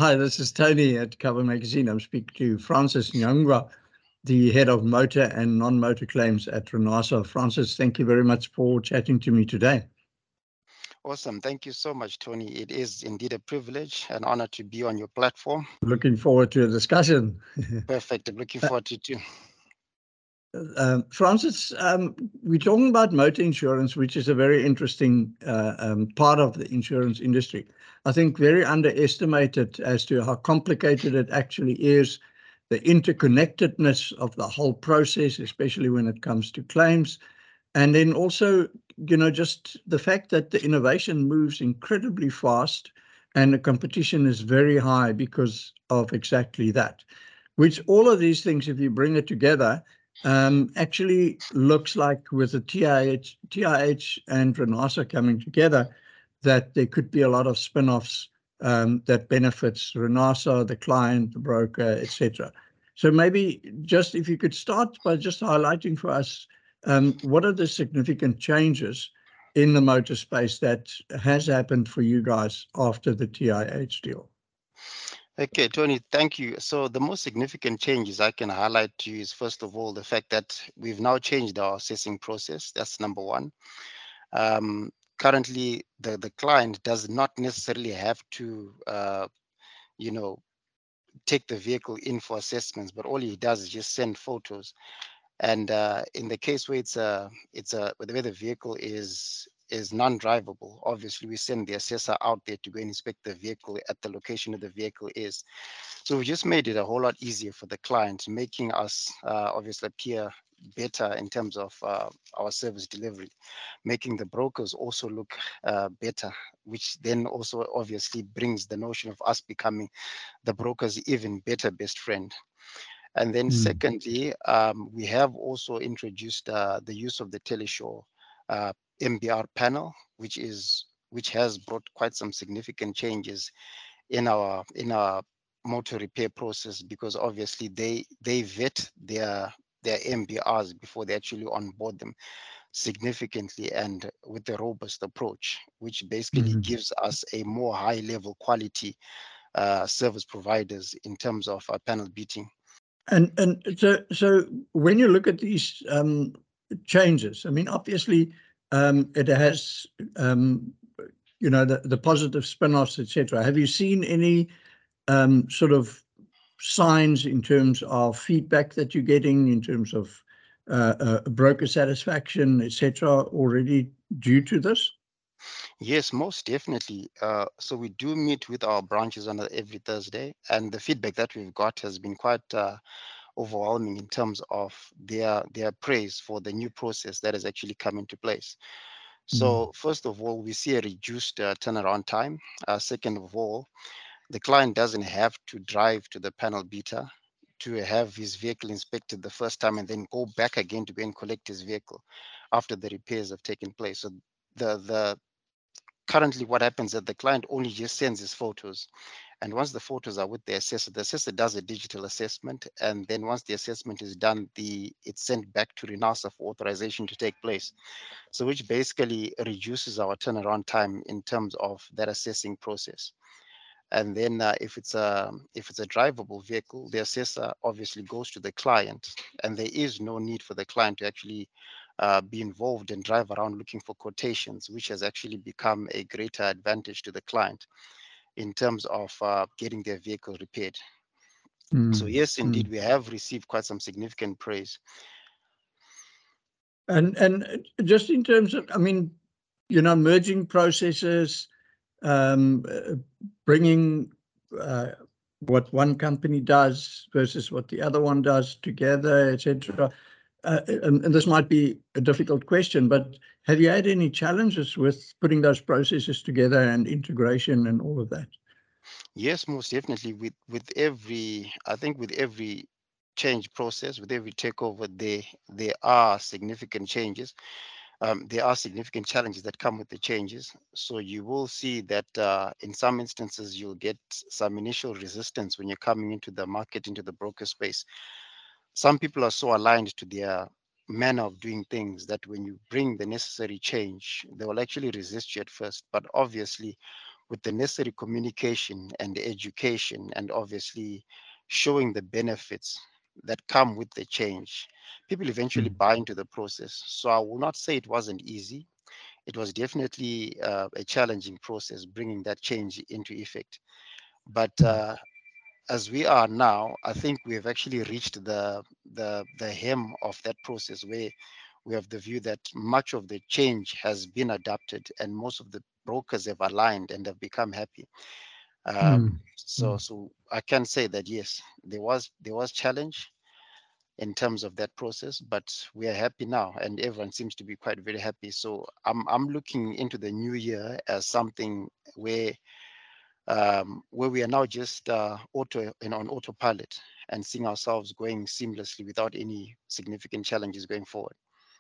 Hi, this is Tony at Cover Magazine. I'm speaking to Francis Nyangwa, the head of motor and non-motor claims at Renasa. Francis, thank you very much for chatting to me today. Awesome. Thank you so much, Tony. It is indeed a privilege and honor to be on your platform. Looking forward to a discussion. Perfect. I'm looking forward to it too. Francis, we're talking about motor insurance, which is a very interesting part of the insurance industry. I think very underestimated as to how complicated it actually is, the interconnectedness of the whole process, especially when it comes to claims. And then also, just the fact that the innovation moves incredibly fast and the competition is very high because of exactly that, which all of these things, if you bring it together, actually looks like with the TIH and Renasa coming together, that there could be a lot of spin-offs that benefits Renasa, the client, the broker, etc. So maybe just if you could start by just highlighting for us what are the significant changes in the motor space that has happened for you guys after the TIH deal? Okay, Tony, thank you. So the most significant changes I can highlight to you is, first of all, the fact that we've now changed our assessing process. That's number one. Currently, the client does not necessarily have to, you know, take the vehicle in for assessments, but all he does is just send photos. And in the case where where the vehicle is non-drivable, obviously we send the assessor out there to go and inspect the vehicle at the location where the vehicle is. So we just made it a whole lot easier for the client, making us obviously appear better in terms of our service delivery, making the brokers also look better, which then also obviously brings the notion of us becoming the broker's even better best friend. And then secondly, we have also introduced the use of the Telesure MBR panel, which has brought quite some significant changes in our motor repair process, because obviously they vet their MBRs before they actually onboard them significantly and with a robust approach, which basically gives us a more high level quality service providers in terms of panel beating. And so when you look at these changes, I mean, obviously it has the positive spin-offs, etc. Have you seen any sort of signs in terms of feedback that you're getting in terms of broker satisfaction, etc., already due to this? Yes, most definitely. So we do meet with our branches on every Thursday, and the feedback that we've got has been quite overwhelming in terms of their praise for the new process that has actually come into place. So first of all, we see a reduced turnaround time. Second of all, the client doesn't have to drive to the panel beater to have his vehicle inspected the first time and then go back again to go and collect his vehicle after the repairs have taken place. So the currently what happens is that the client only just sends his photos, and once the photos are with the assessor does a digital assessment, and then once the assessment is done, it's sent back to Renasa for authorization to take place. So which basically reduces our turnaround time in terms of that assessing process. And then if it's a drivable vehicle, the assessor obviously goes to the client, and there is no need for the client to actually be involved and drive around looking for quotations, which has actually become a greater advantage to the client in terms of getting their vehicle repaired. So yes, indeed, we have received quite some significant praise. And just in terms of, I mean, merging processes, bringing what one company does versus what the other one does together, etc. And this might be a difficult question, but have you had any challenges with putting those processes together and integration and all of that? Yes, most definitely. I think with every change process, with every takeover, there are significant changes. There are significant challenges that come with the changes. So you will see that in some instances, you'll get some initial resistance when you're coming into the market, into the broker space. Some people are so aligned to their manner of doing things that when you bring the necessary change, they will actually resist you at first. But obviously, with the necessary communication and education, and obviously showing the benefits that come with the change, people eventually buy into the process. So I will not say it wasn't easy. It was definitely a challenging process bringing that change into effect. But as we are now, I think we have actually reached the hem of that process where we have the view that much of the change has been adapted and most of the brokers have aligned and have become happy. So I can say that yes, there was challenge in terms of that process, but we are happy now, and everyone seems to be quite very happy. So I'm looking into the new year as something where we are now just on autopilot and seeing ourselves going seamlessly without any significant challenges going forward.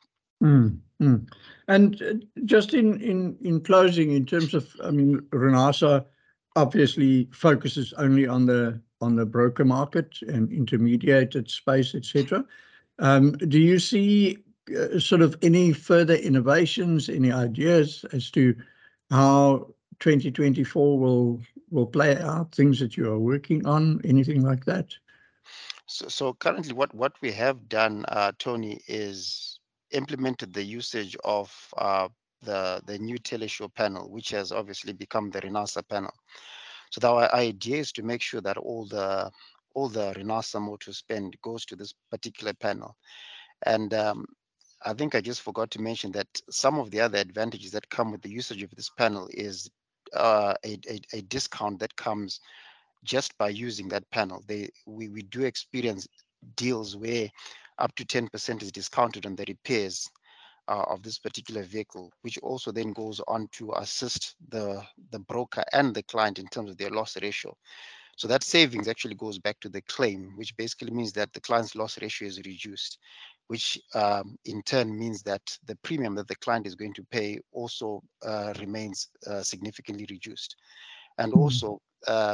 And just in closing, in terms of, I mean, Renasa obviously focuses only on the broker market and intermediated space, etc. Do you see sort of any further innovations, any ideas as to how 2024 will play out, things that you are working on, anything like that? So currently what we have done, Tony, is implemented the usage of the new Teleshow panel, which has obviously become the Renasa panel. So our idea is to make sure that all the Renasa motor spend goes to this particular panel. And I think I just forgot to mention that some of the other advantages that come with the usage of this panel is a discount that comes just by using that panel. We do experience deals where up to 10% is discounted on the repairs of this particular vehicle, which also then goes on to assist the broker and the client in terms of their loss ratio. So that savings actually goes back to the claim, which basically means that the client's loss ratio is reduced, which in turn means that the premium that the client is going to pay also remains significantly reduced. And also,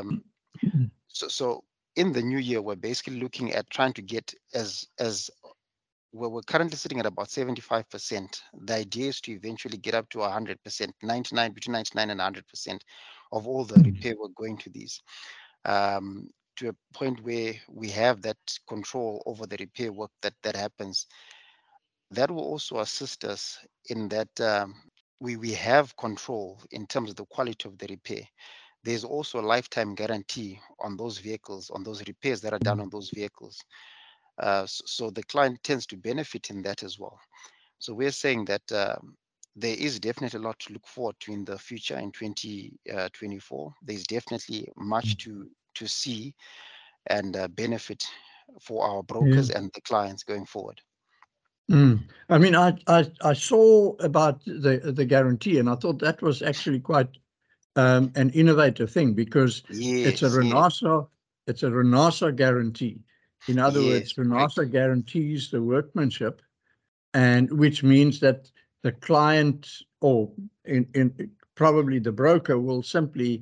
so in the new year, we're basically looking at trying to get as where we're currently sitting at about 75%. The idea is to eventually get up to 100%, between 99 and 100% of all the repair work going to these, to a point where we have that control over the repair work that happens. That will also assist us in that we have control in terms of the quality of the repair. There's also a lifetime guarantee on those vehicles, on those repairs that are done on those vehicles. So the client tends to benefit in that as well. So we're saying that there is definitely a lot to look forward to in the future in 2024. There's definitely much to see and benefit for our brokers and the clients going forward. I mean, I saw about the guarantee, and I thought that was actually quite an innovative thing, because it's a Renasa guarantee. In other words, Renasa guarantees the workmanship, and which means that the client, or in probably the broker, will simply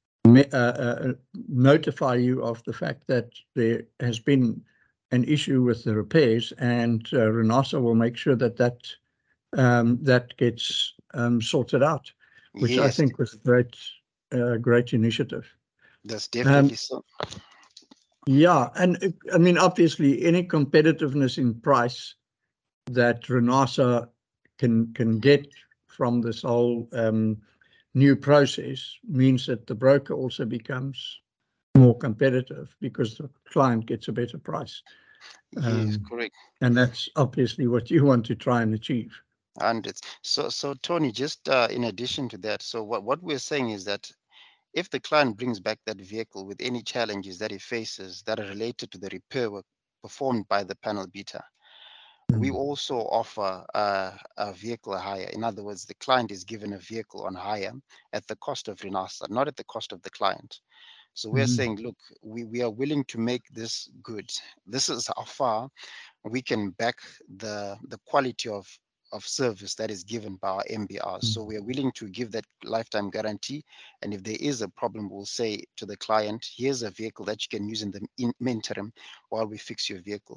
notify you of the fact that there has been an issue with the repairs, and Renasa will make sure that that gets sorted out, which I think was a great initiative. That's definitely so. Yeah, and I mean, obviously, any competitiveness in price that Renasa can get from this whole new process means that the broker also becomes more competitive, because the client gets a better price. Yes, correct. And that's obviously what you want to try and achieve. And so Tony, just in addition to that, so what we're saying is that if the client brings back that vehicle with any challenges that he faces that are related to the repair work performed by the panel beater, we also offer a vehicle hire. In other words, the client is given a vehicle on hire at the cost of Renasa, not at the cost of the client. So we're saying, look, we are willing to make this good. This is how far we can back the quality of service that is given by our MBRs. So we are willing to give that lifetime guarantee. And if there is a problem, we'll say to the client, here's a vehicle that you can use in the interim while we fix your vehicle.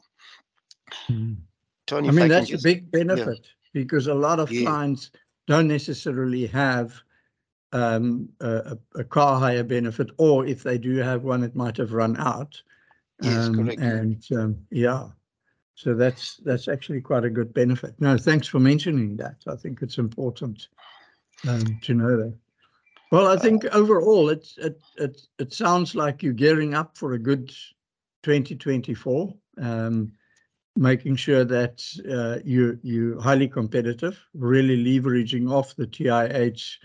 Tony, I mean, that's a big benefit, because a lot of Yeah. clients don't necessarily have a car hire benefit, or if they do have one, it might have run out. Yes, correct. Yeah, so that's actually quite a good benefit. No, thanks for mentioning that. I think it's important to know that. Well, I think overall it sounds like you're gearing up for a good 2024. Making sure that you're highly competitive, really leveraging off the TIH,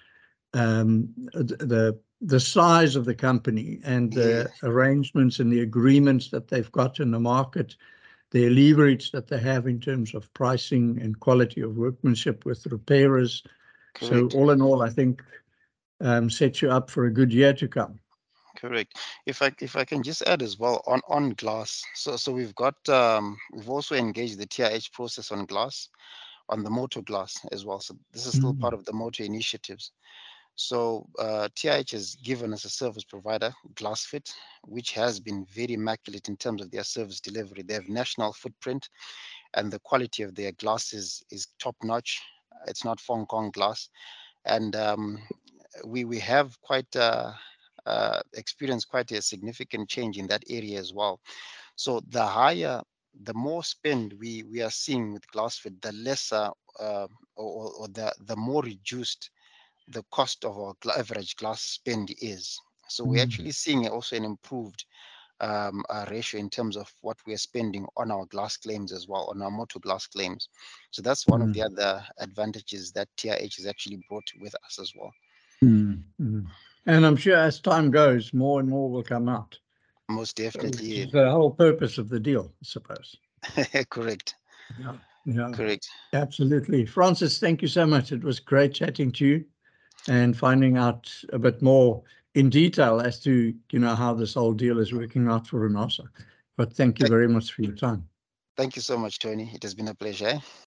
the size of the company and the arrangements and the agreements that they've got in the market, the leverage that they have in terms of pricing and quality of workmanship with repairers. Correct. So all in all, I think sets you up for a good year to come. Correct. If I can just add as well on glass. So we've got we've also engaged the TIH process on glass, on the motor glass as well. So this is still part of the motor initiatives. So TIH has given us a service provider, GlassFit, which has been very immaculate in terms of their service delivery. They have national footprint, and the quality of their glass is top notch. It's not Hong Kong glass, and we have quite experienced quite a significant change in that area as well. So the more spend we are seeing with GlassFit, the lesser or the more reduced the cost of our average glass spend is. So we're actually seeing also an improved ratio in terms of what we are spending on our glass claims as well, on our motor glass claims. So that's one of the other advantages that TIH has actually brought with us as well. And I'm sure as time goes, more and more will come out. Most definitely. It's the whole purpose of the deal, I suppose. Correct. Yeah. Correct. Absolutely. Francis, thank you so much. It was great chatting to you and finding out a bit more in detail as to, how this whole deal is working out for Renasa. But thank you very much for your time. Thank you so much, Tony. It has been a pleasure.